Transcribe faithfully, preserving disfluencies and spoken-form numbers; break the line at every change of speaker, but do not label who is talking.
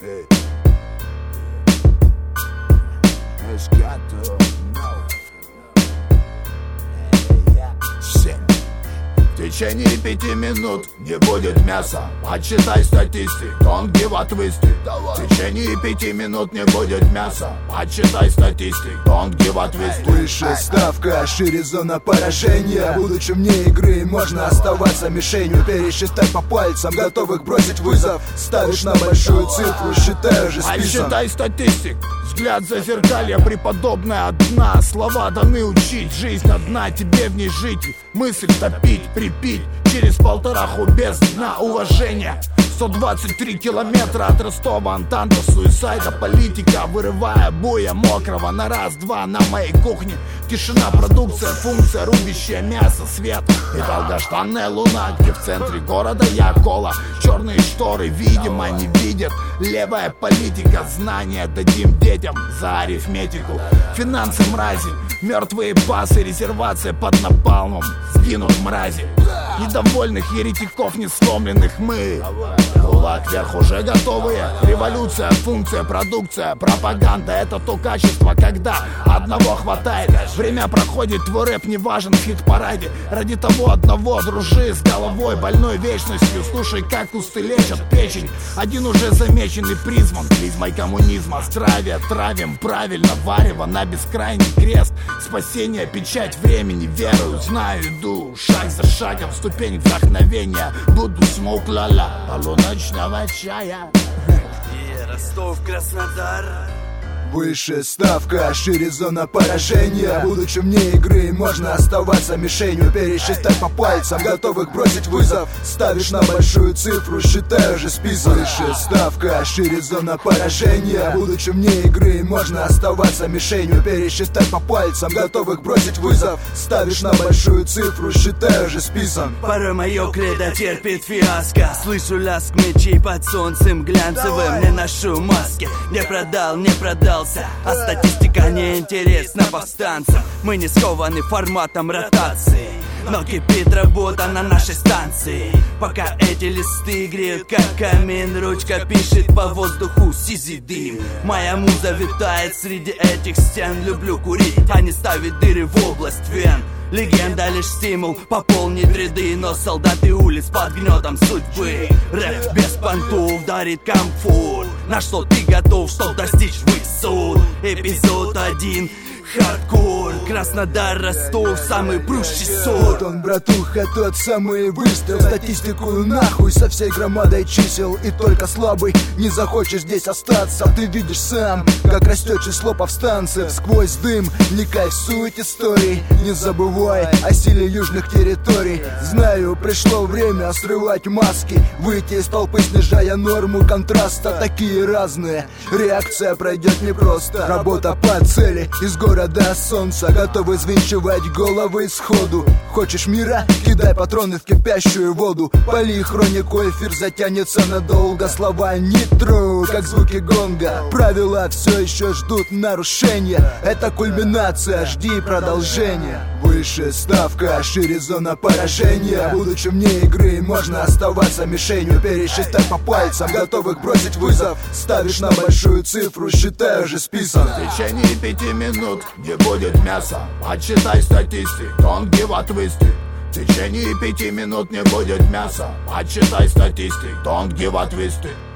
Hey. It's got to know. Семь. В течение пяти минут не будет мяса. Подсчитай статистик, don't give a twist. В течение пяти минут не будет мяса. Подсчитай статистик, don't give a twist.
Выше ставка, шире зона поражения. Будучи вне игры, можно оставаться мишенью. Пересчитай по пальцам, готовых бросить вызов. Ставишь на большую цифру, считай уже списан.
Подсчитай статистик, взгляд зазеркалья, преподобная одна. Слова даны учить, жизнь одна, тебе в ней жить. Мысль топить, припить, через полтораху без дна уважения. сто двадцать три километра от Ростова, Антанта, суисайда, политика, вырывая боя мокрого на раз-два на моей кухне. Тишина, продукция, функция, рубящее мясо, свет и долгожданная луна, где в центре города я кола. Черные шторы, видимо, не видят. Левая политика, знания дадим детям за арифметику. Финансы мрази, мертвые басы, резервация под напалмом, сгинут мрази. Недовольных еретиков, не сломленных мы. Кулак вверх уже готовые. Революция, функция, продукция, пропаганда. Это то качество, когда одного хватает. Время проходит, твой рэп не важен в хит-параде. Ради того одного дружи с головой, больной вечностью. Слушай, как кусты лечат печень. Один уже замечен и призван клизмой коммунизма. Здравие травим правильно, варево на бескрайний крест. Спасение, печать времени, верую, знаю, иду шаг за шагом, ступень вдохновения. Буду смоук ла-ла, полуночного чая.
И Ростов, Краснодар.
Выше ставка, шире зона поражения. Будучи вне игры, можно оставаться мишенью. Пересчитай по пальцам, готовых бросить вызов. Ставишь на большую цифру, считай уже списан. Выше ставка, шире зона поражения. Будучи вне игры, можно оставаться мишенью. Пересчитай по пальцам, готовых бросить вызов. Ставишь на большую цифру, считай уже списан.
Порой мое кредо терпит фиаско. Слышу лязг мечей под солнцем глянцевым. Не ношу маски, не продал, не продал. А статистика не интересна повстанцам. Мы не скованы форматом ротации, но кипит работа на нашей станции. Пока эти листы греют как камин, ручка пишет по воздуху сизый дым. Моя муза витает среди этих стен. Люблю курить, а не ставить дыры в область вен. Легенда лишь стимул пополнить ряды, но солдаты улиц под гнетом судьбы. Рэп без понтов дарит комфорт. На что ты готов, чтоб достичь высот? Эпизод один. Хардкор, Краснодар, Ростов, самый прущий сорт.
Вот он, братуха, тот самый выстрел. Статистику нахуй со всей громадой чисел. И только слабый не захочешь здесь остаться. Ты видишь сам, как растет число повстанцев. Сквозь дым вникай в суть истории. Не забывай о силе южных территорий. Знаю, пришло время срывать маски, выйти из толпы, снижая норму контраста. Такие разные, реакция пройдет непросто. Работа по цели, из города до солнца, готовы взвинчивать головы сходу. Хочешь мира? Кидай патроны в кипящую воду. Пали хронику, эфир затянется надолго. Слова нитро, как звуки гонга. Правила все еще ждут нарушения. Это кульминация, жди продолжения. Выше ставка, шире зона поражения. Будучи вне игры, можно оставаться мишенью. Пересчитай по пальцам, готовых бросить вызов. Ставишь на большую цифру, считай уже списан.
В течение пяти минут не будет мяса. Подсчитай статистик, don't give a twist. В течение пяти минут не будет мяса. Подсчитай статистик, don't give a twist.